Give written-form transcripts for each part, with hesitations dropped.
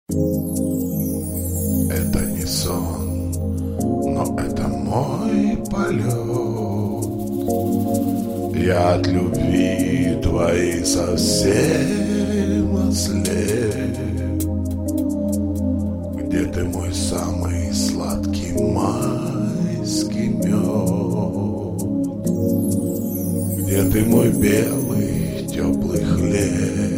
Это не сон, но это мой полет. Я от любви твоей совсем ослеп. Где ты, мой самый сладкий майский мед? Где ты, мой белый теплый хлеб?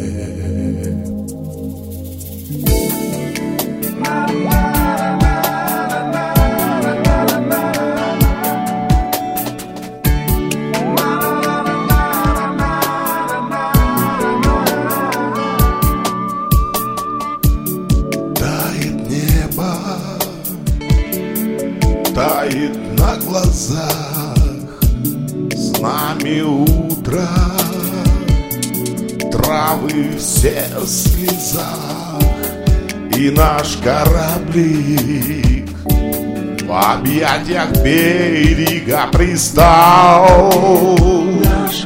Тает на глазах, с нами утро, травы все в слезах, и наш кораблик в объятиях берега пристал. Наш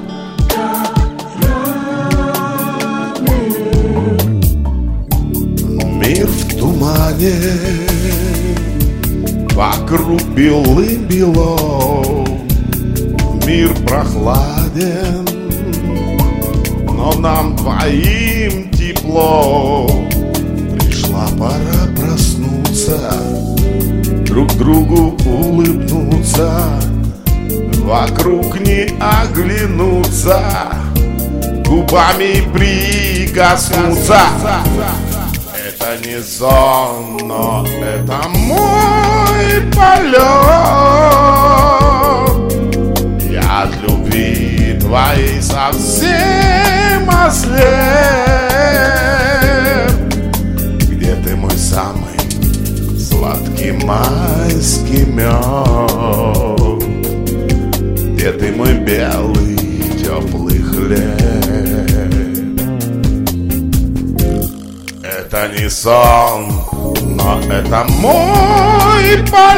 мир в тумане, вокруг белым-бело, мир прохладен, но нам двоим тепло. Пришла пора проснуться, друг другу улыбнуться, вокруг не оглянуться, губами прикоснуться. Это не сон, но это мой полет. Я от любви твоей совсем ослеп. Где ты, мой самый сладкий майский мед? Где ты, мой белый теплый хлеб? Это не сон, но это мой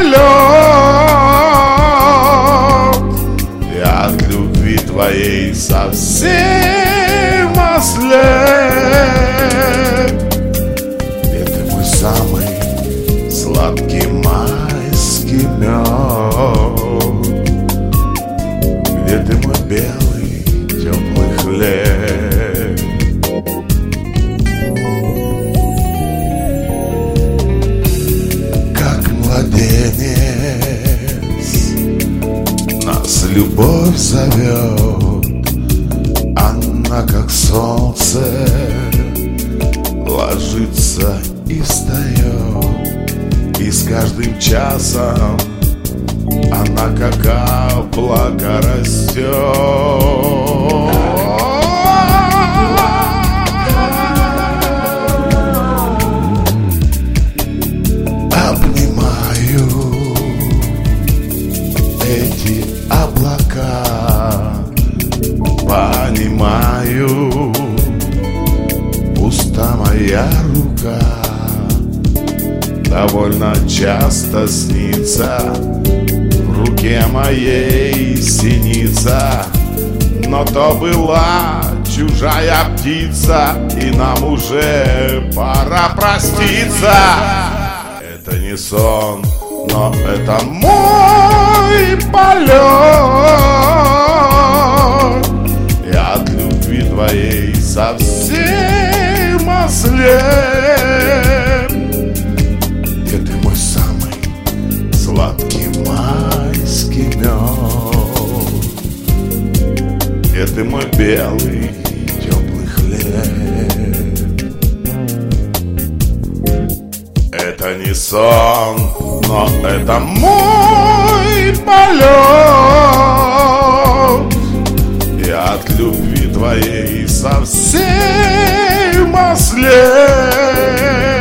полет. Я от любви твоей совсем ослеп. Где ты, мой самый сладкий майский мед? Где ты, мой белый теплый хлеб? Младенец, нас любовь зовет, она как солнце ложится и встает, и с каждым часом она как облако растет. Эти облака, понимаю, пуста моя рука, довольно часто снится в руке моей синица, но то была чужая птица, и нам уже пора проститься. Это не сон, но это мой полет. Я от любви твоей совсем ослеп. Где ты, мой самый сладкий майский мед? Где ты, мой белый теплый хлеб? Это не сон, но это мой полет. Я от любви твоей совсем ослеп.